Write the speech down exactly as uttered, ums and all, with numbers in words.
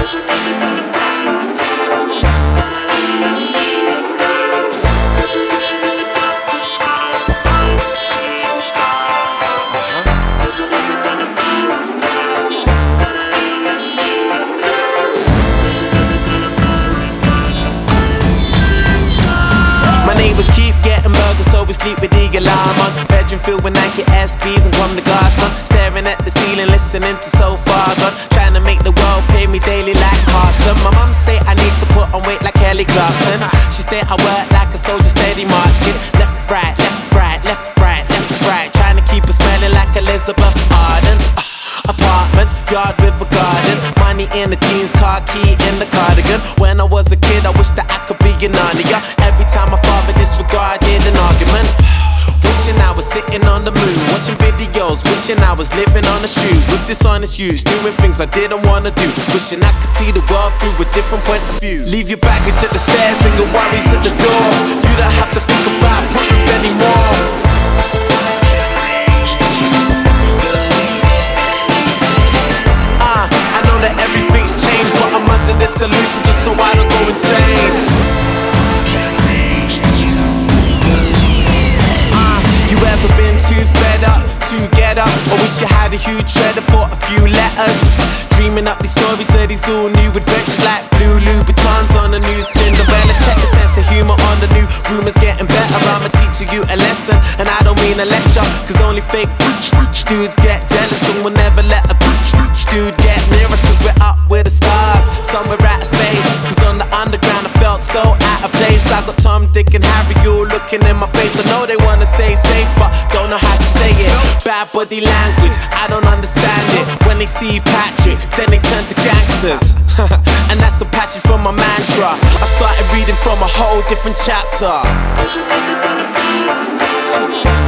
Neighbors keep getting burgers, so we sleep with the alarm on. Bedroom filled with Nike S Bs and come the guards on. Staring at the ceiling, listening to So Far Gone. Trying to make the world pay me daily like Carson. My mum say I need to put on weight like Kelly Clarkson. She say I work like a soldier, steady marching. Left, right, left, right, left, right, left, right. Trying to keep it smelling like Elizabeth Arden. uh, Apartments, yard with a garden. Money in the jeans, car key in the cardigan. When I was a kid, I wish that I could be an Narnia. Every time my father disregarded an argument. Wishing I was sitting on the moon, watching videos. Wishing I was living on a shoe with dishonest use, doing things I didn't wanna do. Wishing I could see the world through a different point of view. Leave your baggage at the stairs and your worries at the door. You don't have to think about problems anymore. Ah, uh, I know that everything's changed, but I'm under this solution just so I don't go insane. You ever been too fed up to get up? Or wish you had a huge shredder for a few letters? Dreaming up these stories of these all new adventures, like blue Louboutins on a new Cinderella. Check the sense of humor on the new rumors getting better. I'ma teach you a lesson, and I don't mean a lecture, cause only fake dudes get jealous and will never let a dude get near us. Cause we're up with the stars, somewhere out of space. Cause on the underground I felt so out of place. I got Tom, Dick and Harry all looking in my face. I know they wanna stay safe, but don't know how to say it. Bad body language, I don't understand it. When they see Patrick, then they turn to gangsters. And that's the passion from my mantra. I started reading from a whole different chapter.